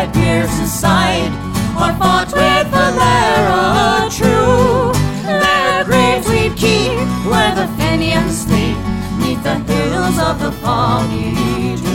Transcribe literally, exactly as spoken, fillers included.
by Pierce's side, or fought with Valera true. Their graves we'd keep where the Fenians sleep, 'neath the hills of the foggy dew.